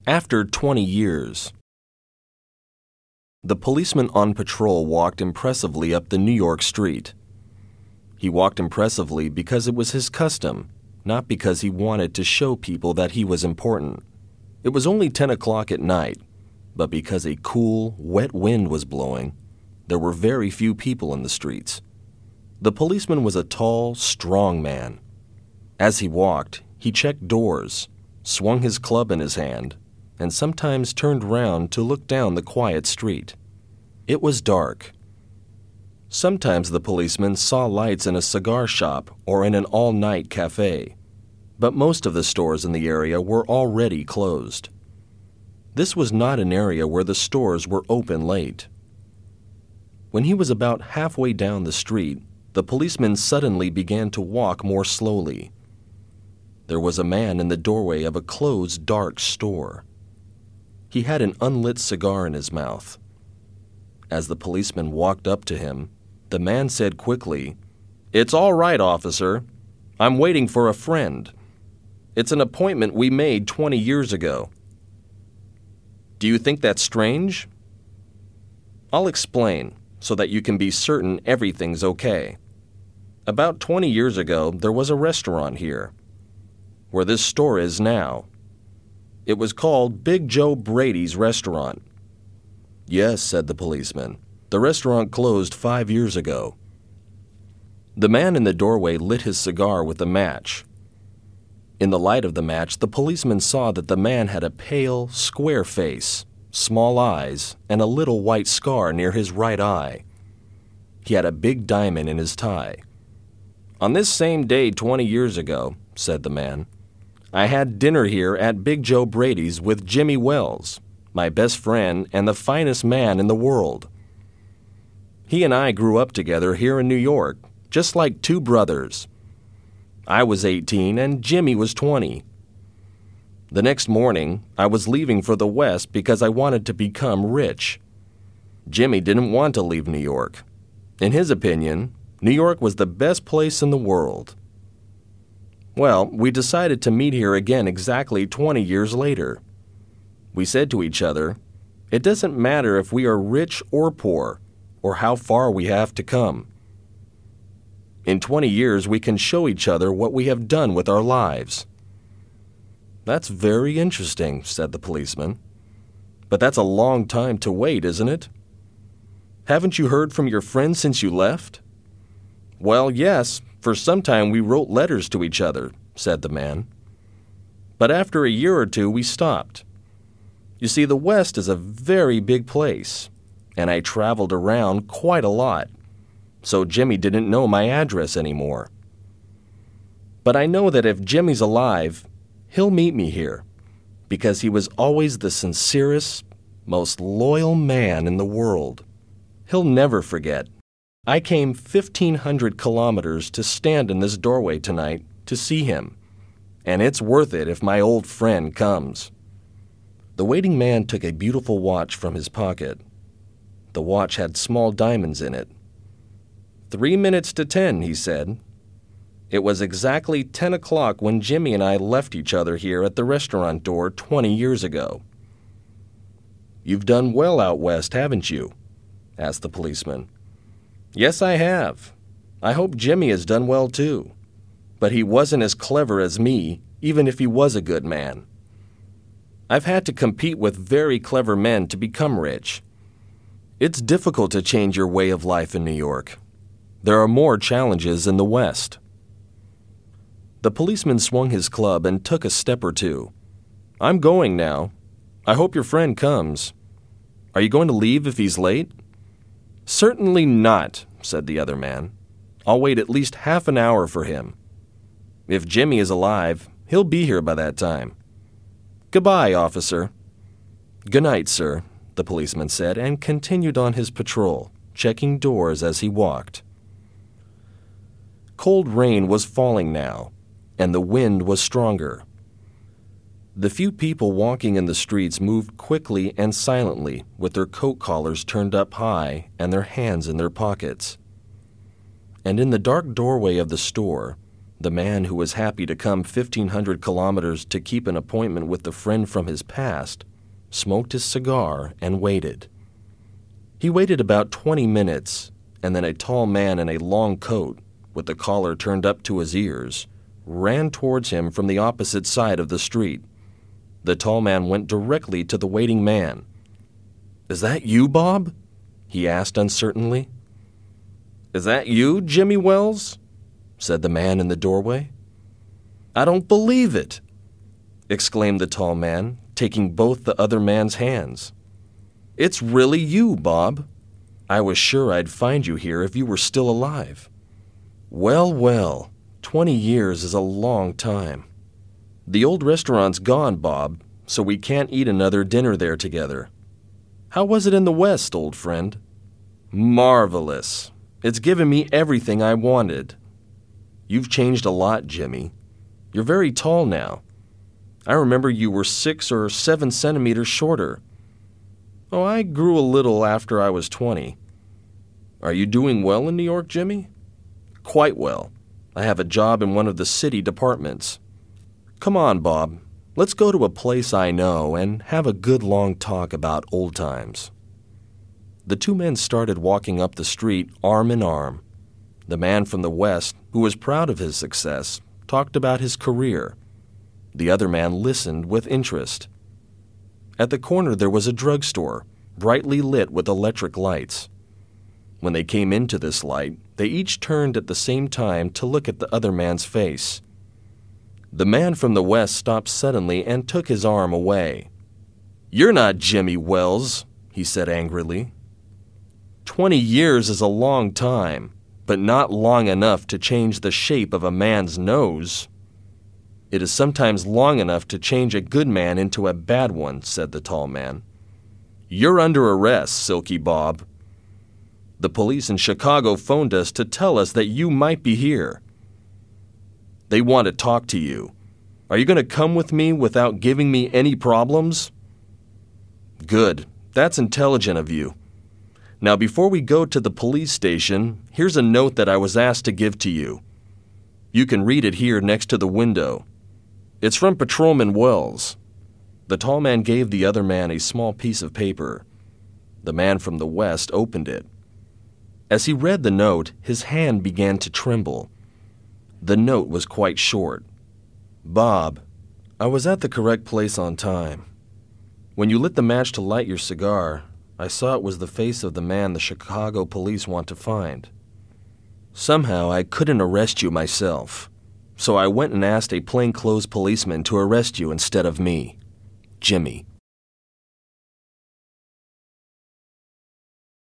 After 20 years. The policeman on patrol walked impressively up the New York street. He walked impressively because it was his custom, not because he wanted to show people that he was important. It was only 10 o'clock at night, but because a cool, wet wind was blowing, there were very few people in the streets. The policeman was a tall, strong man. As he walked, he checked doors, swung his club in his hand, and sometimes turned round to look down the quiet street. It was dark. Sometimes the policeman saw lights in a cigar shop or in an all-night cafe, but most of the stores in the area were already closed. This was not an area where the stores were open late. When he was about halfway down the street, the policeman suddenly began to walk more slowly. There was a man in the doorway of a closed, dark store. He had an unlit cigar in his mouth. As the policeman walked up to him, the man said quickly, "It's all right, officer. I'm waiting for a friend. It's an appointment we made 20 years ago." "Do you think that's strange?" "I'll explain, so that you can be certain everything's okay. About 20 years ago, there was a restaurant here, where this store is now. It was called Big Joe Brady's Restaurant." "Yes," said the policeman. "The restaurant closed 5 years ago." The man in the doorway lit his cigar with a match. In the light of the match, the policeman saw that the man had a pale, square face, small eyes, and a little white scar near his right eye. He had a big diamond in his tie. "On this same day 20 years ago," said the man, "I had dinner here at Big Joe Brady's with Jimmy Wells, my best friend and the finest man in the world. He and I grew up together here in New York, just like two brothers. I was 18 and Jimmy was 20. The next morning, I was leaving for the West because I wanted to become rich. Jimmy didn't want to leave New York. In his opinion, New York was the best place in the world. Well, we decided to meet here again exactly 20 years later. We said to each other, it doesn't matter if we are rich or poor, or how far we have to come. In 20 years, we can show each other what we have done with our lives." "That's very interesting," said the policeman. "But that's a long time to wait, isn't it? Haven't you heard from your friend since you left?" "Well, yes, for some time we wrote letters to each other," said the man. "But after a year or two we stopped. You see, the West is a very big place, and I traveled around quite a lot, so Jimmy didn't know my address anymore. But I know that if Jimmy's alive, he'll meet me here, because he was always the sincerest, most loyal man in the world. He'll never forget. I came 1,500 kilometers to stand in this doorway tonight to see him, and it's worth it if my old friend comes." The waiting man took a beautiful watch from his pocket. The watch had small diamonds in it. 3 minutes to 10, he said. It was exactly 10 o'clock when Jimmy and I left each other here at the restaurant door 20 years ago. "You've done well out west, haven't you?" asked the policeman. "Yes, I have. I hope Jimmy has done well too. But he wasn't as clever as me, even if he was a good man. I've had to compete with very clever men to become rich. It's difficult to change your way of life in New York. There are more challenges in the West." The policeman swung his club and took a step or two. "I'm going now. I hope your friend comes. Are you going to leave if he's late?" "Certainly not," said the other man. "I'll wait at least half an hour for him. If Jimmy is alive, he'll be here by that time. Goodbye, officer." "Good night, sir," the policeman said, and continued on his patrol, checking doors as he walked. Cold rain was falling now, and the wind was stronger. The few people walking in the streets moved quickly and silently with their coat collars turned up high and their hands in their pockets. And in the dark doorway of the store, The man who was happy to come 1,500 kilometers to keep an appointment with the friend from his past smoked his cigar and waited. He waited about 20 minutes, and then a tall man in a long coat, with the collar turned up to his ears, ran towards him from the opposite side of the street. The tall man went directly to the waiting man. "Is that you, Bob?" he asked uncertainly. "Is that you, Jimmy Wells?" said the man in the doorway. "I don't believe it," exclaimed the tall man, taking both the other man's hands. "It's really you, Bob. I was sure I'd find you here if you were still alive." "Well, well, 20 years is a long time. The old restaurant's gone, Bob, so we can't eat another dinner there together. How was it in the West, old friend?" "Marvelous. It's given me everything I wanted." "You've changed a lot, Jimmy. You're very tall now. I remember you were 6 or 7 centimeters shorter." "Oh, I grew a little after I was 20. Are you doing well in New York, Jimmy?" "Quite well. I have a job in one of the city departments." "Come on, Bob. Let's go to a place I know and have a good long talk about old times." The two men started walking up the street arm in arm. The man from the West, who was proud of his success, talked about his career. The other man listened with interest. At the corner there was a drugstore, brightly lit with electric lights. When they came into this light, they each turned at the same time to look at the other man's face. The man from the West stopped suddenly and took his arm away. "You're not Jimmy Wells," he said angrily. 20 years is a long time, but not long enough to change the shape of a man's nose." "It is sometimes long enough to change a good man into a bad one," said the tall man. "You're under arrest, Silky Bob. The police in Chicago phoned us to tell us that you might be here. They want to talk to you. Are you going to come with me without giving me any problems?" "Good. That's intelligent of you. Now, before we go to the police station, here's a note that I was asked to give to you. You can read it here next to the window. It's from Patrolman Wells." The tall man gave the other man a small piece of paper. The man from the West opened it. As he read the note, his hand began to tremble. The note was quite short. "Bob, I was at the correct place on time. When you lit the match to light your cigar, I saw it was the face of the man the Chicago police want to find. Somehow I couldn't arrest you myself, so I went and asked a plainclothes policeman to arrest you instead of me. Jimmy."